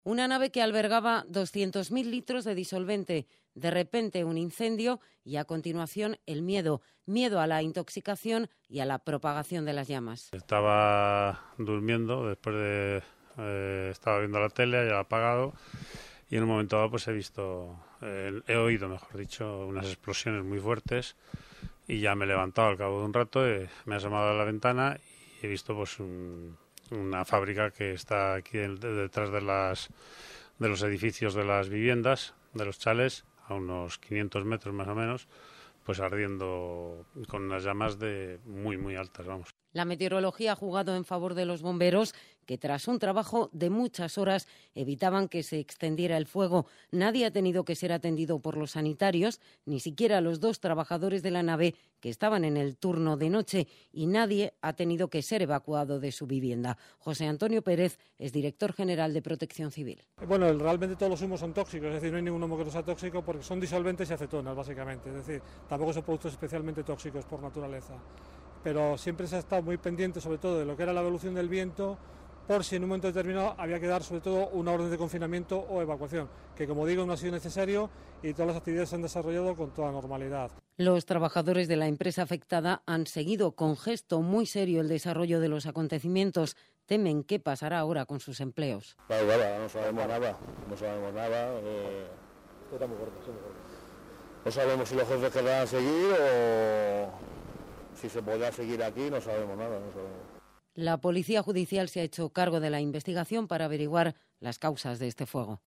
Una nave que albergaba 200.000 litros de disolvente. De repente un incendio y a continuación el miedo. Miedo a la intoxicación y a la propagación de las llamas. Estaba durmiendo, después de... estaba viendo la tele, ya apagado, y en un momento dado pues he oído, mejor dicho, unas explosiones muy fuertes y ya me he levantado al cabo de un rato, me he asomado a la ventana y he visto pues una fábrica que está aquí detrás de los edificios de las viviendas, de los chalés, a unos 500 metros más o menos, pues ardiendo con unas llamas de muy altas, vamos. La meteorología ha jugado en favor de los bomberos, que tras un trabajo de muchas horas evitaban que se extendiera el fuego. Nadie ha tenido que ser atendido por los sanitarios, ni siquiera los 2 trabajadores de la nave que estaban en el turno de noche, y nadie ha tenido que ser evacuado de su vivienda. José Antonio Pérez es director general de Protección Civil. Bueno, realmente todos los humos son tóxicos, es decir, no hay ningún humo que no sea tóxico porque son disolventes y acetonas, básicamente. Es decir, tampoco son productos especialmente tóxicos por naturaleza. Pero siempre se ha estado muy pendiente, sobre todo, de lo que era la evolución del viento, por si en un momento determinado había que dar, sobre todo, una orden de confinamiento o evacuación, que, como digo, no ha sido necesario y todas las actividades se han desarrollado con toda normalidad. Los trabajadores de la empresa afectada han seguido con gesto muy serio el desarrollo de los acontecimientos. Temen qué pasará ahora con sus empleos. Claro, no sabemos nada. No sabemos si los jefes querrán seguir o si se podrá seguir aquí, no sabemos nada. La Policía Judicial se ha hecho cargo de la investigación para averiguar las causas de este fuego.